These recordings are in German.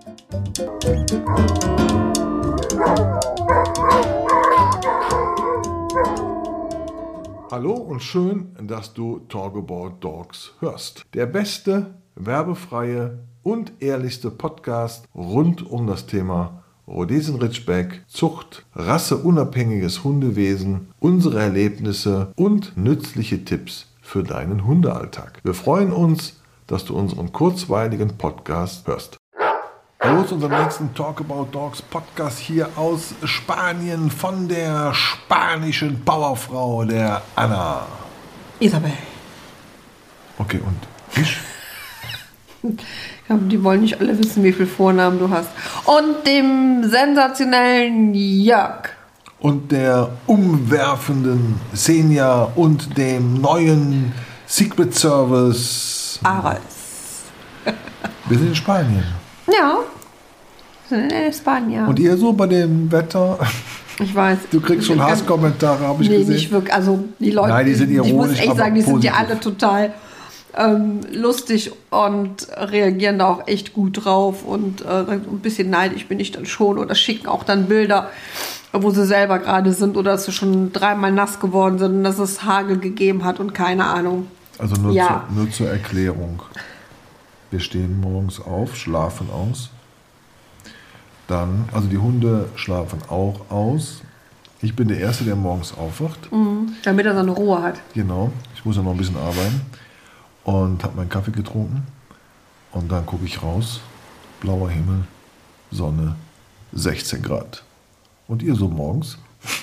Hallo und schön, dass du Talk About Dogs hörst. Der beste, werbefreie und ehrlichste Podcast rund um das Thema Rhodesian Ridgeback, Zucht, rasseunabhängiges Hundewesen, unsere Erlebnisse und nützliche Tipps für deinen Hundealltag. Wir freuen uns, dass du unseren kurzweiligen Podcast hörst. Hallo zu unserem nächsten Talk About Dogs Podcast hier aus Spanien von der spanischen Powerfrau, der Anna. Isabel. Okay, und ich? Ich glaube, die wollen nicht alle wissen, wie viele Vornamen du hast. Und dem sensationellen Jörg. Und der umwerfenden Senja und dem neuen Secret Service Ares. Wir sind in Spanien. Ja, wir sind in Spanien. Und ihr so bei dem Wetter? Ich weiß. Du kriegst schon Hasskommentare, habe ich gesehen. Nee, nicht wirklich. Also die Leute, nein, die sind ironisch, ich muss echt sagen, die positiv. sind ja alle total lustig und reagieren da auch echt gut drauf. Und ein bisschen neidisch bin ich dann schon. Oder schicken auch dann Bilder, wo sie selber gerade sind oder dass sie schon 3-mal nass geworden sind und dass es Hagel gegeben hat und keine Ahnung. Also nur zur Erklärung. Wir stehen morgens auf, schlafen aus. Dann, also die Hunde schlafen auch aus. Ich bin der Erste, der morgens aufwacht. Damit er seine Ruhe hat. Genau, ich muss ja noch ein bisschen arbeiten. Und habe meinen Kaffee getrunken. Und dann gucke ich raus. Blauer Himmel, Sonne, 16 Grad. Und ihr so morgens?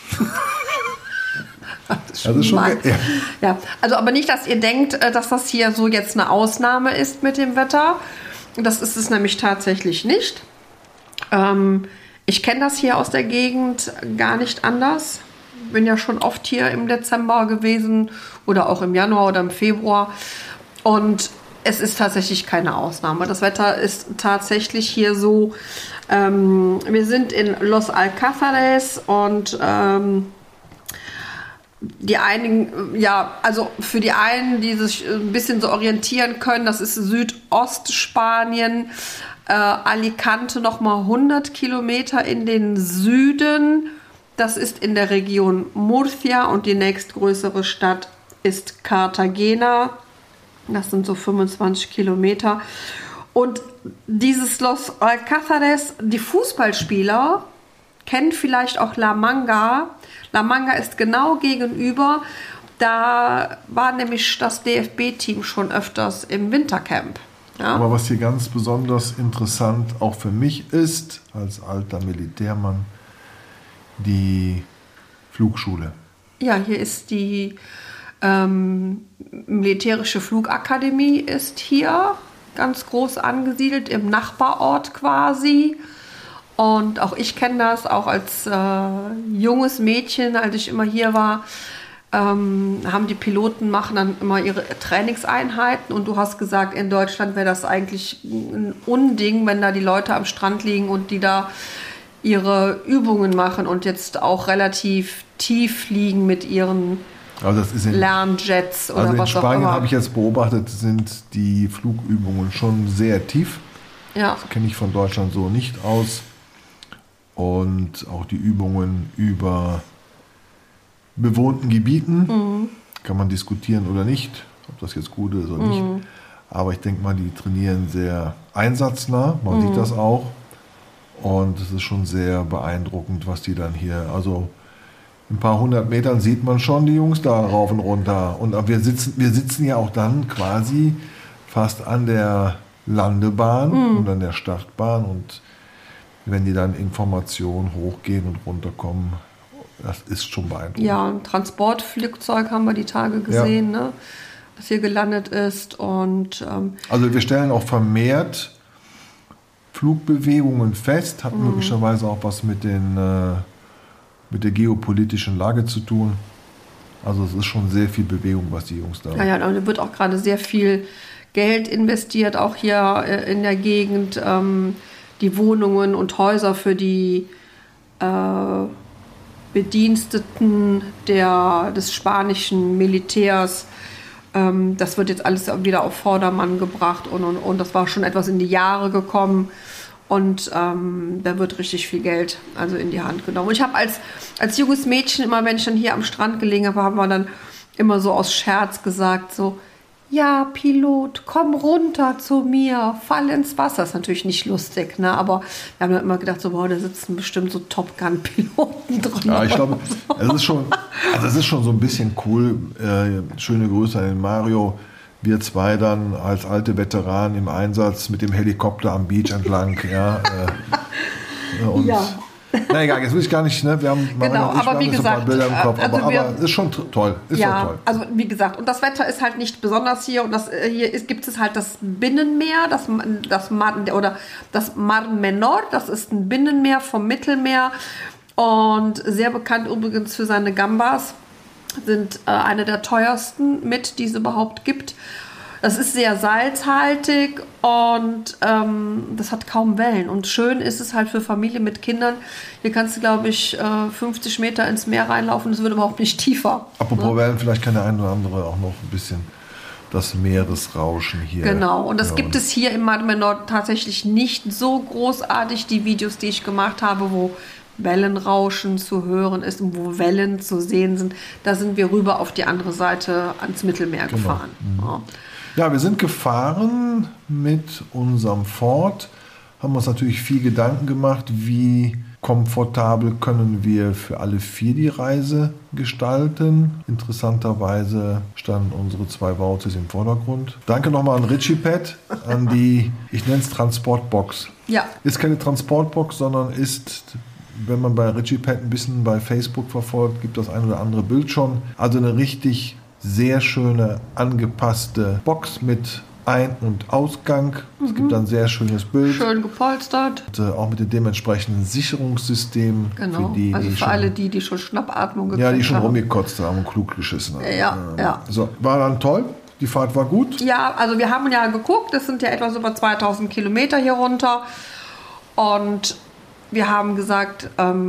Also schon ja, also aber nicht, dass ihr denkt, dass das hier so jetzt eine Ausnahme ist mit dem Wetter. Das ist es nämlich tatsächlich nicht. Ich kenne das hier aus der Gegend gar nicht anders. Bin ja schon oft hier im Dezember gewesen oder auch im Januar oder im Februar. Und es ist tatsächlich keine Ausnahme. Das Wetter ist tatsächlich hier so. Wir sind in Los Alcázares und die einigen, ja, also für die einen, die sich ein bisschen so orientieren können, das ist Südostspanien, Alicante nochmal 100 Kilometer in den Süden. Das ist in der Region Murcia und die nächstgrößere Stadt ist Cartagena. Das sind so 25 Kilometer. Und dieses Los Alcázares, die Fußballspieler kennen vielleicht auch La Manga. La Manga ist genau gegenüber. Da war nämlich das DFB-Team schon öfters im Wintercamp. Ja? Aber was hier ganz besonders interessant auch für mich ist, als alter Militärmann, die Flugschule. Ja, hier ist die militärische Flugakademie ist hier ganz groß angesiedelt, im Nachbarort quasi. Und auch ich kenne das, auch als junges Mädchen, als ich immer hier war, haben die Piloten machen dann immer ihre Trainingseinheiten. Und du hast gesagt, in Deutschland wäre das eigentlich ein Unding, wenn da die Leute am Strand liegen und die da ihre Übungen machen und jetzt auch relativ tief fliegen mit ihren Lernjets oder was auch immer. Also in Spanien habe ich jetzt beobachtet, sind die Flugübungen schon sehr tief. Ja. Das kenne ich von Deutschland so nicht aus. Und auch die Übungen über bewohnten Gebieten kann man diskutieren oder nicht, ob das jetzt gut ist oder nicht. Aber ich denke mal, die trainieren sehr einsatznah, man sieht das auch. Und es ist schon sehr beeindruckend, was die dann hier, also ein paar 100 Metern sieht man schon die Jungs da rauf und runter. Und wir sitzen ja auch dann quasi fast an der Landebahn und an der Startbahn. Und wenn die dann Informationen hochgehen und runterkommen, das ist schon beeindruckend. Ja, ein Transportflugzeug haben wir die Tage gesehen, ne, das hier gelandet ist. Und, also wir stellen auch vermehrt Flugbewegungen fest, hat möglicherweise auch was mit der geopolitischen Lage zu tun. Also es ist schon sehr viel Bewegung, was die Jungs da... Ja, da wird auch gerade sehr viel Geld investiert, auch hier in der Gegend. Die Wohnungen und Häuser für die Bediensteten des spanischen Militärs, das wird jetzt alles wieder auf Vordermann gebracht und das war schon etwas in die Jahre gekommen. Und da wird richtig viel Geld also in die Hand genommen. Und ich habe als junges Mädchen immer, wenn ich dann hier am Strand gelegen habe, haben wir dann immer so aus Scherz gesagt, so, ja, Pilot, komm runter zu mir, fall ins Wasser. Ist natürlich nicht lustig, ne? Aber wir haben dann immer gedacht, so, boah, da sitzen bestimmt so Top Gun-Piloten drin. Ja, ich glaube, es ist schon so ein bisschen cool. Schöne Grüße an den Mario. Wir zwei dann als alte Veteranen im Einsatz mit dem Helikopter am Beach entlang. Ja, und ja. Na egal, jetzt will ich gar nicht, ne? Wir haben aber wie gesagt, Bilder im Kopf, also aber ist schon toll. Ist ja, schon toll. Also wie gesagt, und das Wetter ist halt nicht besonders hier und gibt es halt das Binnenmeer, das Mar Menor, das ist ein Binnenmeer vom Mittelmeer und sehr bekannt übrigens für seine Gambas, sind eine der teuersten die es überhaupt gibt. Das ist sehr salzhaltig und das hat kaum Wellen. Und schön ist es halt für Familien mit Kindern. Hier kannst du, glaube ich, 50 Meter ins Meer reinlaufen. Es wird überhaupt nicht tiefer. Apropos Wellen, vielleicht kann der eine oder andere auch noch ein bisschen das Meeresrauschen hier. Genau, und das gibt es hier im Mar Menor tatsächlich nicht so großartig. Die Videos, die ich gemacht habe, wo Wellenrauschen zu hören ist und wo Wellen zu sehen sind, da sind wir rüber auf die andere Seite ans Mittelmeer gefahren. Ja. Ja, wir sind gefahren mit unserem Ford, haben uns natürlich viel Gedanken gemacht, wie komfortabel können wir für alle 4 die Reise gestalten. Interessanterweise standen unsere 2 Vouchers im Vordergrund. Danke nochmal an Ritchie-Pad, an die, ich nenne es Transportbox. Ja. Ist keine Transportbox, sondern ist, wenn man bei Ritchie-Pad ein bisschen bei Facebook verfolgt, gibt das ein oder andere Bild schon. Also eine richtig sehr schöne, angepasste Box mit Ein- und Ausgang. Es gibt ein sehr schönes Bild. Schön gepolstert. Und, auch mit dem dementsprechenden Sicherungssystem. Genau, für alle, die schon Schnappatmung gekriegt haben. Ja, die schon haben. rumgekotzt haben und klug geschissen haben. Ja. So, war dann toll. Die Fahrt war gut. Ja, also wir haben ja geguckt, es sind ja etwas über 2000 Kilometer hier runter. Und wir haben gesagt,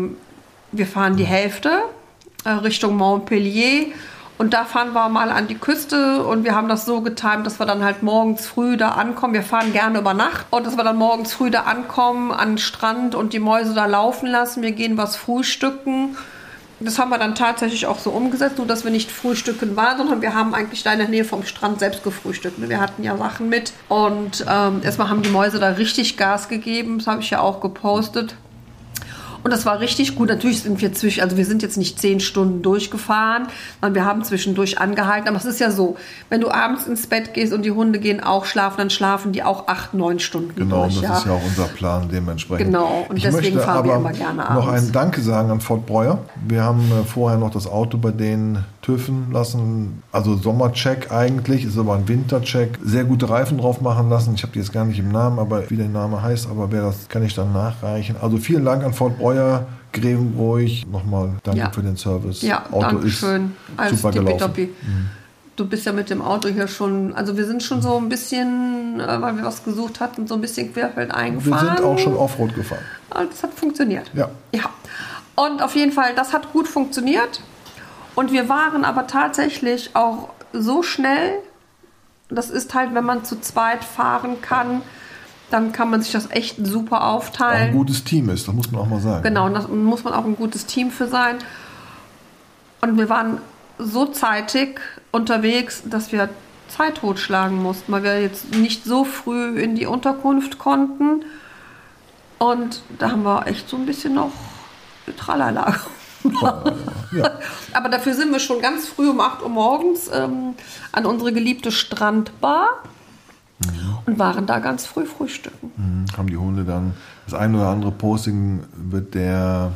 wir fahren die Hälfte Richtung Montpellier. Und da fahren wir mal an die Küste und wir haben das so getimt, dass wir dann halt morgens früh da ankommen. Wir fahren gerne über Nacht und dass wir dann morgens früh da ankommen an den Strand und die Mäuse da laufen lassen. Wir gehen was frühstücken. Das haben wir dann tatsächlich auch so umgesetzt, nur dass wir nicht frühstücken waren, sondern wir haben eigentlich da in der Nähe vom Strand selbst gefrühstückt. Wir hatten ja Sachen mit und erstmal haben die Mäuse da richtig Gas gegeben. Das habe ich ja auch gepostet. Und das war richtig gut. Natürlich sind wir wir sind jetzt nicht 10 Stunden durchgefahren, sondern wir haben zwischendurch angehalten. Aber es ist ja so, wenn du abends ins Bett gehst und die Hunde gehen auch schlafen, dann schlafen die auch 8-9 Stunden genau, durch. Genau, das ist ja auch unser Plan dementsprechend. Genau, und deswegen fahren wir immer gerne abends. Noch ein Danke sagen an Fort Breuer. Wir haben vorher noch das Auto bei denen TÜVen lassen. Also Sommercheck eigentlich, ist aber ein Wintercheck. Sehr gute Reifen drauf machen lassen. Ich habe die jetzt gar nicht im Namen, aber wie der Name heißt, aber wer das kann ich dann nachreichen. Also vielen Dank an Fort Breuer. Grevenbroich, nochmal danke für den Service. Ja, Auto danke schön. Ist super gelaufen. Du bist ja mit dem Auto hier schon, also wir sind schon so ein bisschen, weil wir was gesucht hatten, so ein bisschen querfeld eingefahren. Wir sind auch schon Offroad gefahren. Das hat funktioniert. Ja. Und auf jeden Fall, das hat gut funktioniert. Und wir waren aber tatsächlich auch so schnell, das ist halt, wenn man zu zweit fahren kann, dann kann man sich das echt super aufteilen. Auch ein gutes Team ist, das muss man auch mal sagen. Genau, und da muss man auch ein gutes Team für sein. Und wir waren so zeitig unterwegs, dass wir Zeit totschlagen mussten, weil wir jetzt nicht so früh in die Unterkunft konnten. Und da haben wir echt so ein bisschen noch Tralala. Ja. Aber dafür sind wir schon ganz früh um 8 Uhr morgens an unsere geliebte Strandbar. Und waren da ganz früh frühstücken. Haben die Hunde dann, das ein oder andere Posting wird der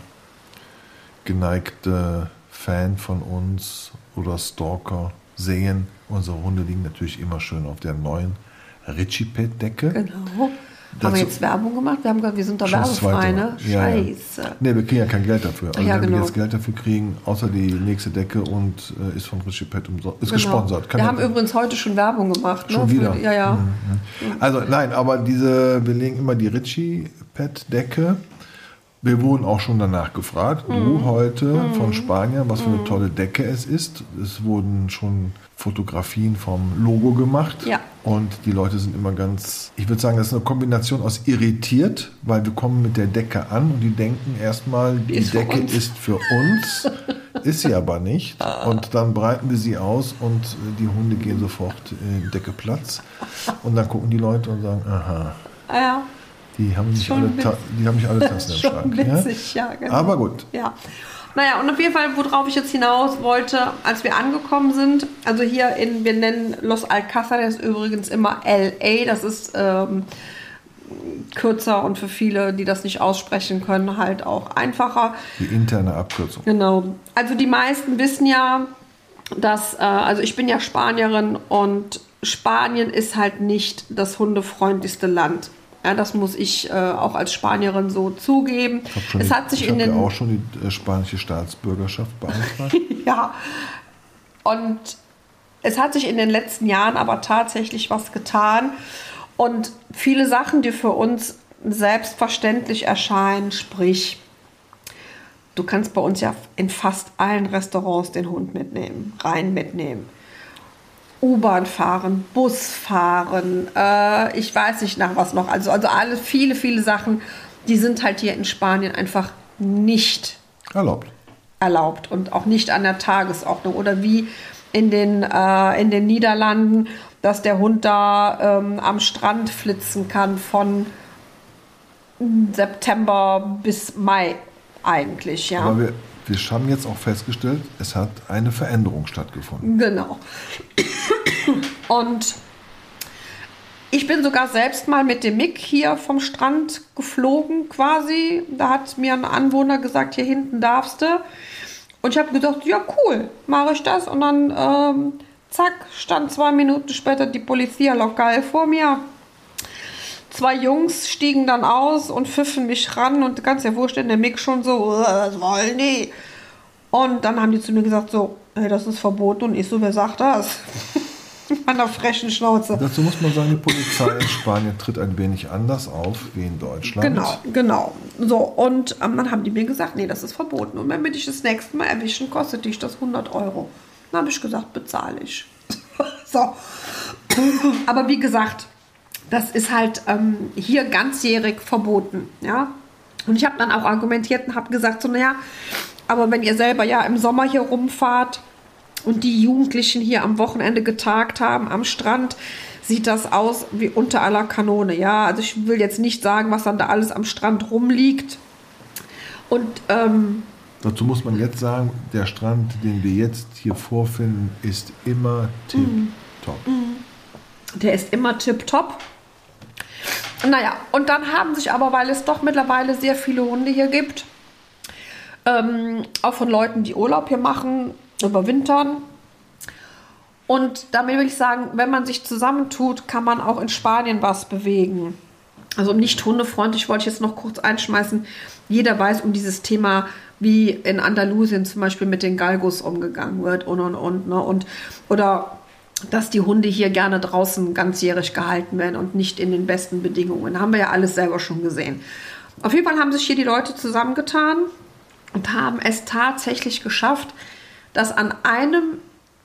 geneigte Fan von uns oder Stalker sehen. Unsere Hunde liegen natürlich immer schön auf der neuen Ritchie-Pad-Decke. Genau. Haben wir jetzt Werbung gemacht? Wir haben gesagt, wir sind da werbefrei, ne? Scheiße. Ja. Nee, wir kriegen ja kein Geld dafür. Also wenn wir jetzt Geld dafür kriegen, außer die nächste Decke und ist von Ritchie-Pad gesponsert. Wir haben übrigens heute schon Werbung gemacht. Schon wieder? Ja. Also nein, aber wir legen immer die Ritchie-Pad-Decke. Wir wurden auch schon danach gefragt, du heute von Spaniern, was für eine tolle Decke es ist. Es wurden schon Fotografien vom Logo gemacht. Ja. Und die Leute sind immer ganz, ich würde sagen, das ist eine Kombination aus irritiert, weil wir kommen mit der Decke an und die denken erstmal, die Decke ist für uns, ist sie aber nicht. Und dann breiten wir sie aus und die Hunde gehen sofort in Decke Platz. Und dann gucken die Leute und sagen, aha. Ja. Die haben nicht alle Tassen im Schrank. Witzig, ja, genau. Aber gut. Ja. Naja, und auf jeden Fall, worauf ich jetzt hinaus wollte, als wir angekommen sind, also hier wir nennen Los Alcázares übrigens immer LA, das ist kürzer und für viele, die das nicht aussprechen können, halt auch einfacher. Die interne Abkürzung. Genau. Also die meisten wissen ja, dass, also ich bin ja Spanierin und Spanien ist halt nicht das hundefreundlichste Land. Ja, das muss ich auch als Spanierin so zugeben. Ich habe auch schon die spanische Staatsbürgerschaft beantragt. Ja, und es hat sich in den letzten Jahren aber tatsächlich was getan. Und viele Sachen, die für uns selbstverständlich erscheinen, sprich, du kannst bei uns ja in fast allen Restaurants den Hund mitnehmen. U-Bahn fahren, Bus fahren, ich weiß nicht nach was noch. Also alle viele Sachen, die sind halt hier in Spanien einfach nicht erlaubt und auch nicht an der Tagesordnung. Oder wie in den Niederlanden, dass der Hund da am Strand flitzen kann von September bis Mai eigentlich. Ja. Aber wir haben jetzt auch festgestellt, es hat eine Veränderung stattgefunden. Genau. Und ich bin sogar selbst mal mit dem Mick hier vom Strand geflogen quasi. Da hat mir ein Anwohner gesagt, hier hinten darfst du. Und ich habe gesagt, ja cool, mache ich das. Und dann, zack, stand 2 Minuten später die Polizia lokal vor mir. 2 Jungs stiegen dann aus und pfiffen mich ran und ganz ja wurscht in der Mick schon so, was wollen die? Und dann haben die zu mir gesagt so, hey, das ist verboten. Und ich so, wer sagt das? Mit meiner frechen Schnauze. Dazu muss man sagen, die Polizei in Spanien tritt ein wenig anders auf wie in Deutschland. Genau. So, und dann haben die mir gesagt, nee, das ist verboten. Und wenn wir dich das nächste Mal erwischen, kostet dich das 100 Euro. Dann habe ich gesagt, bezahle ich. So. Aber wie gesagt, das ist halt hier ganzjährig verboten. Ja? Und ich habe dann auch argumentiert und habe gesagt, so, naja, aber wenn ihr selber ja im Sommer hier rumfahrt und die Jugendlichen hier am Wochenende getagt haben am Strand, sieht das aus wie unter aller Kanone. Ja, also ich will jetzt nicht sagen, was dann da alles am Strand rumliegt. Und dazu muss man jetzt sagen, der Strand, den wir jetzt hier vorfinden, ist immer tipptopp. Der ist immer tipptopp. Naja, und dann haben sich aber, weil es doch mittlerweile sehr viele Hunde hier gibt, auch von Leuten, die Urlaub hier machen, überwintern. Und damit will ich sagen, wenn man sich zusammentut, kann man auch in Spanien was bewegen. Also nicht hundefreundlich wollte ich jetzt noch kurz einschmeißen. Jeder weiß um dieses Thema, wie in Andalusien zum Beispiel mit den Galgos umgegangen wird und. Ne? Oder dass die Hunde hier gerne draußen ganzjährig gehalten werden und nicht in den besten Bedingungen. Haben wir ja alles selber schon gesehen. Auf jeden Fall haben sich hier die Leute zusammengetan und haben es tatsächlich geschafft, dass am einem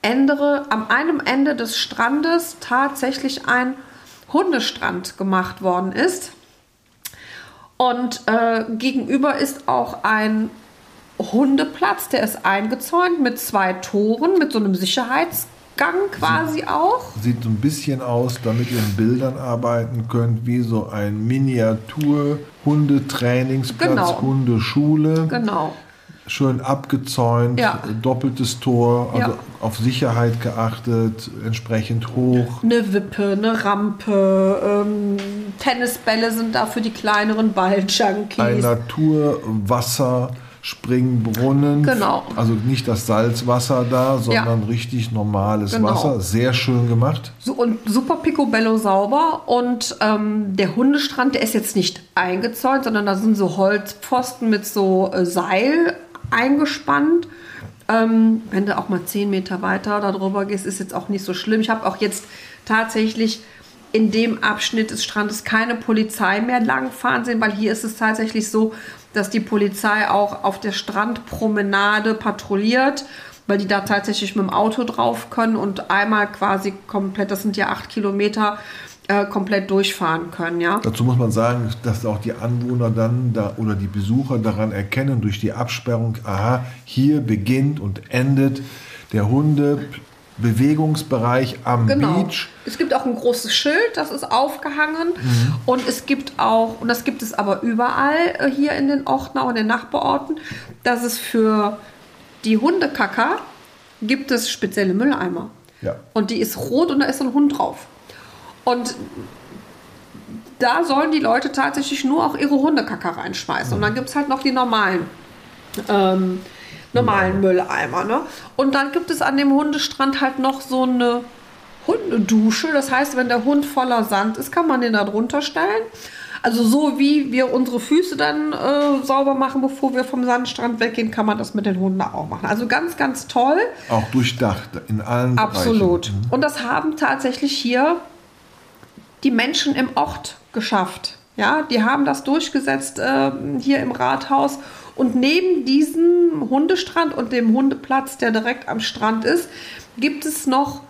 Ende des Strandes tatsächlich ein Hundestrand gemacht worden ist. Und gegenüber ist auch ein Hundeplatz, der ist eingezäunt mit 2 Toren, mit so einem Sicherheitsgang quasi auch. Sieht so ein bisschen aus, damit ihr in Bildern arbeiten könnt, wie so ein Miniatur-Hundetrainingsplatz, Genau. Hundeschule. Genau. Schön abgezäunt, Ja. Doppeltes Tor, also Ja. auf Sicherheit geachtet, entsprechend hoch. Eine Wippe, eine Rampe, Tennisbälle sind da für die kleineren Balljunkies. Ein Naturwasser, Springbrunnen. Genau. Also nicht das Salzwasser da, sondern richtig normales Genau. Wasser. Sehr schön gemacht. So, und super picobello sauber. Und der Hundestrand, der ist jetzt nicht eingezäunt, sondern da sind so Holzpfosten mit so Seil eingespannt. Wenn du auch mal 10 Meter weiter darüber gehst, ist jetzt auch nicht so schlimm. Ich habe auch jetzt tatsächlich in dem Abschnitt des Strandes keine Polizei mehr langfahren sehen, weil hier ist es tatsächlich so, dass die Polizei auch auf der Strandpromenade patrouilliert, weil die da tatsächlich mit dem Auto drauf können und einmal quasi komplett, das sind ja 8 Kilometer, komplett durchfahren können. Ja? Dazu muss man sagen, dass auch die Anwohner dann da oder die Besucher daran erkennen, durch die Absperrung, aha, hier beginnt und endet der Hundebewegungsbereich am Beach. Es gibt auch ein großes Schild, das ist aufgehangen. Und es gibt auch, und das gibt es aber überall hier in den Orten, auch in den Nachbarorten, dass es für die Hundekacker gibt es spezielle Mülleimer. Ja. Und die ist rot und da ist so ein Hund drauf. Und da sollen die Leute tatsächlich nur auch ihre Hundekacker reinschmeißen. Und dann gibt es halt noch die normalen Mülleimer. Ne? Und dann gibt es an dem Hundestrand halt noch so eine Hundedusche. Das heißt, wenn der Hund voller Sand ist, kann man den da drunter stellen. Also so wie wir unsere Füße dann sauber machen, bevor wir vom Sandstrand weggehen, kann man das mit den Hunden auch machen. Also ganz, ganz toll. Auch durchdacht in allen Absolut. Bereichen. Und das haben tatsächlich hier die Menschen im Ort geschafft. Ja, die haben das durchgesetzt hier im Rathaus. Und neben diesem Hundestrand und dem Hundeplatz, der direkt am Strand ist, gibt es noch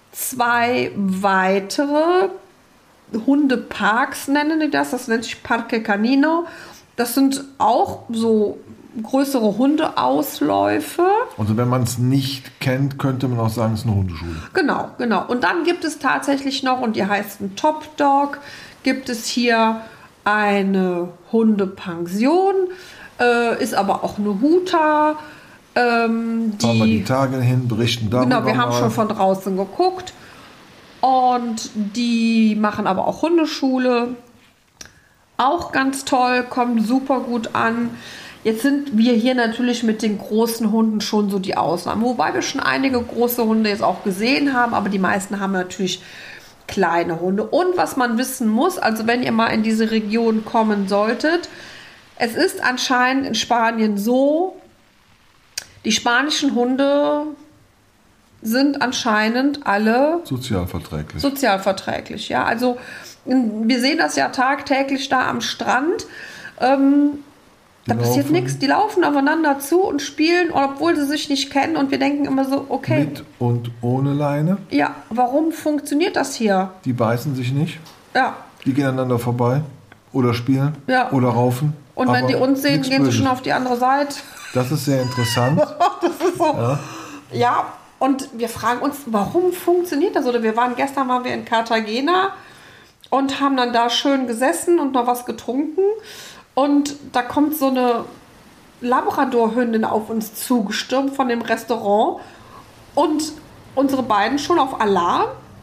2 weitere Hundeparks, nennen die das. Das nennt sich Parque Canino. Das sind auch so größere Hundeausläufe. Also wenn man es nicht kennt, könnte man auch sagen, es ist eine Hundeschule. Genau. Und dann gibt es tatsächlich noch, und die heißt ein Top Dog, gibt es hier eine Hundepension, ist aber auch eine Huta. Fahren wir die Tage hin, berichten darüber. Genau, wir haben schon von draußen geguckt. Und die machen aber auch Hundeschule. Auch ganz toll, kommt super gut an. Jetzt sind wir hier natürlich mit den großen Hunden schon so die Ausnahme. Wobei wir schon einige große Hunde jetzt auch gesehen haben, aber die meisten haben natürlich kleine Hunde. Und was man wissen muss, also wenn ihr mal in diese Region kommen solltet, es ist anscheinend in Spanien so, die spanischen Hunde sind anscheinend alle sozialverträglich. Ja, also wir sehen das ja tagtäglich da am Strand. Da passiert nichts. Die laufen aufeinander zu und spielen, obwohl sie sich nicht kennen. Und wir denken immer so, okay. Mit und ohne Leine. Ja, warum funktioniert das hier? Die beißen sich nicht. Ja. Die gehen aneinander vorbei. Oder spielen. Ja. Oder raufen. Und wenn die uns sehen, gehen sie schon auf die andere Seite. Das ist sehr interessant. Das ist so. Ja, und wir fragen uns, warum funktioniert das? Oder gestern waren wir in Cartagena und haben dann da schön gesessen und noch was getrunken. Und da kommt so eine Labradorhündin auf uns zugestürmt von dem Restaurant und unsere beiden schon auf Alarm.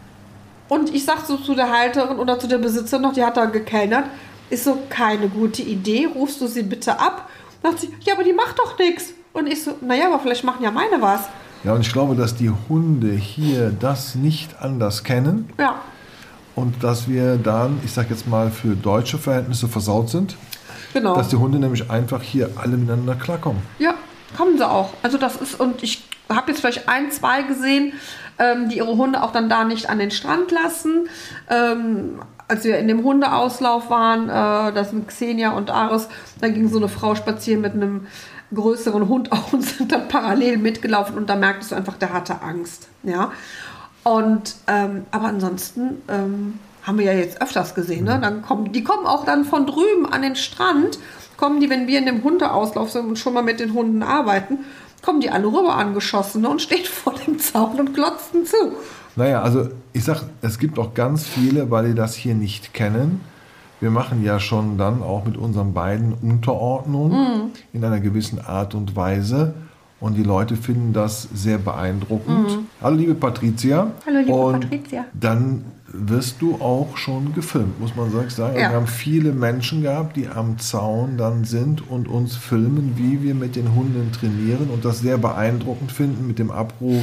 Und ich sag so zu der Halterin oder zu der Besitzerin noch, die hat da gekellnert, ist so, keine gute Idee, rufst du sie bitte ab? Und sagt sie, ja, aber die macht doch nichts. Und ich so, naja, aber vielleicht machen ja meine was. Ja, und ich glaube, dass die Hunde hier das nicht anders kennen. Ja. Und dass wir dann, ich sag jetzt mal, für deutsche Verhältnisse versaut sind. Genau. Dass die Hunde nämlich einfach hier alle miteinander klarkommen. Ja, kommen sie auch. Also das ist, und ich habe jetzt vielleicht 1, 2 gesehen, die ihre Hunde auch dann da nicht an den Strand lassen. Als wir in dem Hundeauslauf waren, das sind Xenia und Aris, da ging so eine Frau spazieren mit einem größeren Hund auch und sind dann parallel mitgelaufen und da merktest du einfach, der hatte Angst. Ja. Und aber ansonsten haben wir ja jetzt öfters gesehen, ne? Dann die kommen auch dann von drüben an den Strand, kommen die, wenn wir in dem Hundeauslauf sind und schon mal mit den Hunden arbeiten, kommen die alle rüber angeschossen, ne? Und stehen vor dem Zaun und glotzen zu. Naja, also ich sag, es gibt auch ganz viele, weil die das hier nicht kennen. Wir machen ja schon dann auch mit unseren beiden Unterordnungen in einer gewissen Art und Weise. Und die Leute finden das sehr beeindruckend. Hallo, liebe Patricia. Hallo, liebe Patricia. Dann wirst du auch schon gefilmt, muss man sagen. Ja. Wir haben viele Menschen gehabt, die am Zaun dann sind und uns filmen, wie wir mit den Hunden trainieren und das sehr beeindruckend finden mit dem Abruf,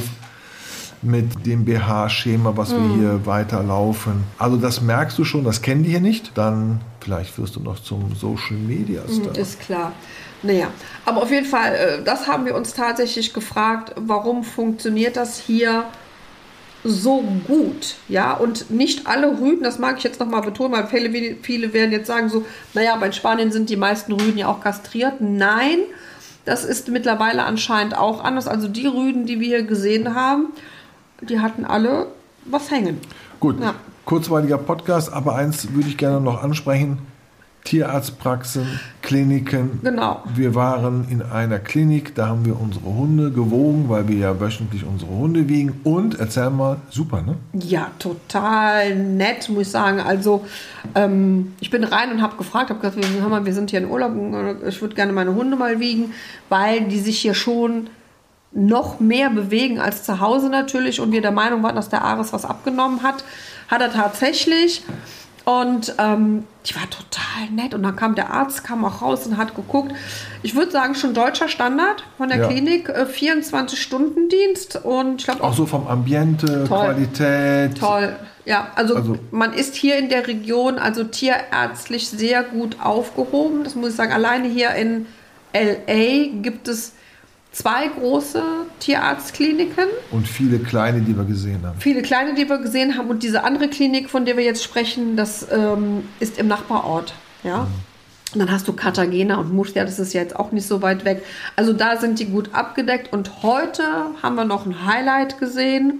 mit dem BH-Schema, was wir hier weiterlaufen. Also das merkst du schon, das kennen die hier nicht. Dann vielleicht wirst du noch zum Social-Media-Star. Ist klar. Naja, aber auf jeden Fall, das haben wir uns tatsächlich gefragt, warum funktioniert das hier so gut, ja, und nicht alle Rüden, das mag ich jetzt nochmal betonen, weil viele werden jetzt sagen so, naja, aber in Spanien sind die meisten Rüden ja auch kastriert. Nein, das ist mittlerweile anscheinend auch anders. Also die Rüden, die wir hier gesehen haben, die hatten alle was hängen. Gut, ja. Kurzweiliger Podcast, aber eins würde ich gerne noch ansprechen. Tierarztpraxen, Kliniken. Genau. Wir waren in einer Klinik, da haben wir unsere Hunde gewogen, weil wir ja wöchentlich unsere Hunde wiegen. Und, erzähl mal, super, ne? Ja, total nett, muss ich sagen. Also, ich bin rein und habe gefragt, habe gesagt, hör mal, wir sind hier in Urlaub, ich würde gerne meine Hunde mal wiegen, weil die sich hier schon noch mehr bewegen als zu Hause natürlich. Und wir der Meinung waren, dass der Ares was abgenommen hat. Hat er tatsächlich. Und die war total nett. Und dann kam der Arzt, kam auch raus und hat geguckt. Ich würde sagen, schon deutscher Standard von der Klinik. 24-Stunden-Dienst. Und ich glaube auch so vom Ambiente, toll. Qualität. Toll. Ja, also man ist hier in der Region also tierärztlich sehr gut aufgehoben. Das muss ich sagen. Alleine hier in L.A. gibt es 2 große Tierarztkliniken. Und viele kleine, die wir gesehen haben. Viele kleine, die wir gesehen haben. Und diese andere Klinik, von der wir jetzt sprechen, das ist im Nachbarort. Ja? Mhm. Und dann hast du Cartagena und Murcia, das ist ja jetzt auch nicht so weit weg. Also da sind die gut abgedeckt. Und heute haben wir noch ein Highlight gesehen.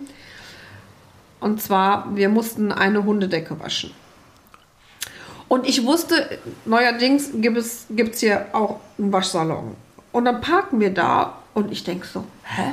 Und zwar, wir mussten eine Hundedecke waschen. Und ich wusste, neuerdings gibt es hier auch einen Waschsalon. Und dann parken wir da und ich denke so, hä?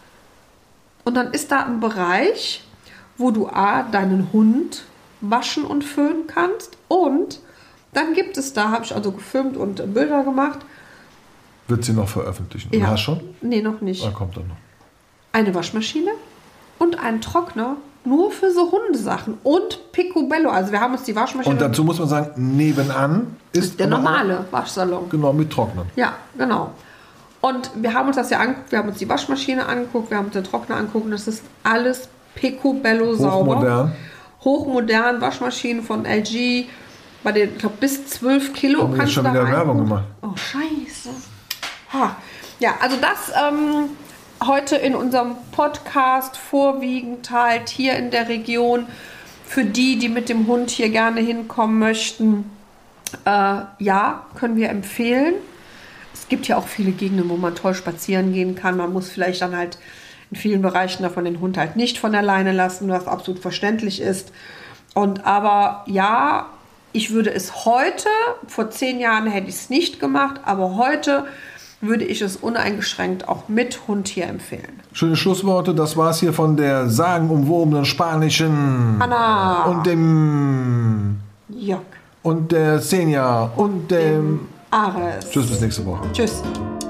Und dann ist da ein Bereich, wo du deinen Hund waschen und föhnen kannst. Und dann gibt es da, habe ich also gefilmt und Bilder gemacht. Wird sie noch veröffentlichen? Ja. Hast du schon? Nee, noch nicht. Da kommt dann noch. Eine Waschmaschine und einen Trockner. Nur für so Hundesachen und Picobello. Also wir haben uns die Waschmaschine... Und dazu muss man sagen, nebenan ist der normale Waschsalon. Genau, mit Trocknern. Ja, genau. Und wir haben uns das ja angeguckt, wir haben uns die Waschmaschine angeguckt, wir haben uns den Trockner angeguckt und das ist alles Picobello sauber. Hochmodern. Hochmodern, Waschmaschinen von LG. Bei den, ich glaube, bis 12 Kilo haben kannst du da schon wieder Werbung gemacht. Oh, scheiße. Ha. Ja, also das heute in unserem Podcast vorwiegend halt hier in der Region für die mit dem Hund hier gerne hinkommen möchten. Ja, können wir empfehlen. Es gibt ja auch viele Gegenden, wo man toll spazieren gehen kann. Man muss vielleicht dann halt in vielen Bereichen davon den Hund halt nicht von alleine lassen, was absolut verständlich ist. Aber ja, ich würde es heute, vor 10 Jahren hätte ich es nicht gemacht, aber heute würde ich es uneingeschränkt auch mit Hund hier empfehlen. Schöne Schlussworte, das war's hier von der sagenumwobenen spanischen Anna und dem Jörg und der Senja und dem Ares. Tschüss, bis nächste Woche. Tschüss.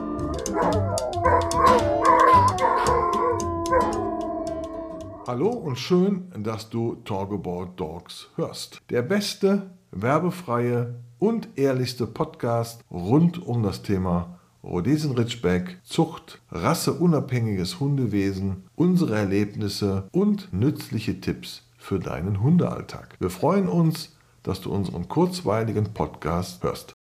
Hallo und schön, dass du Talk About Dogs hörst. Der beste, werbefreie und ehrlichste Podcast rund um das Thema Rhodesian Ridgeback, Zucht, rasseunabhängiges Hundewesen, unsere Erlebnisse und nützliche Tipps für deinen Hundealltag. Wir freuen uns, dass du unseren kurzweiligen Podcast hörst.